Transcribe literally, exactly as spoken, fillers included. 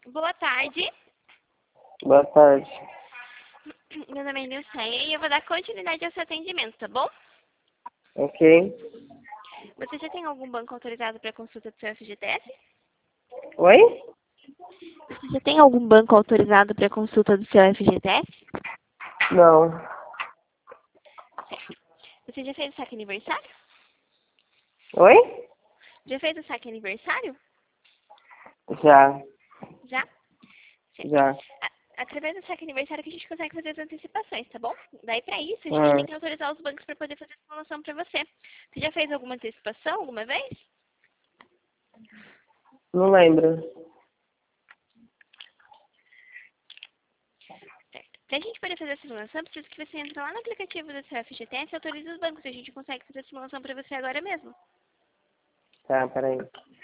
Boa tarde. Boa tarde. Meu nome é Nilceia e eu vou dar continuidade ao seu atendimento, tá bom? Ok. Você já tem algum banco autorizado para consulta do seu F G T S? Oi? Você já tem algum banco autorizado para consulta do seu F G T S? Não. Certo. Você já fez o saque aniversário? Oi? Já fez o saque aniversário? Já. Já? Certo. Já. A- Através do saque aniversário que a gente consegue fazer as antecipações, tá bom? Daí, para isso, a gente Ah, tem que autorizar os bancos para poder fazer a simulação para você. Você já fez alguma antecipação alguma vez? não lembro. Certo. Para a gente poder fazer a simulação, preciso que você entre lá no aplicativo do seu F G T S e autorize os bancos. A gente consegue fazer a simulação para você agora mesmo. Tá, peraí.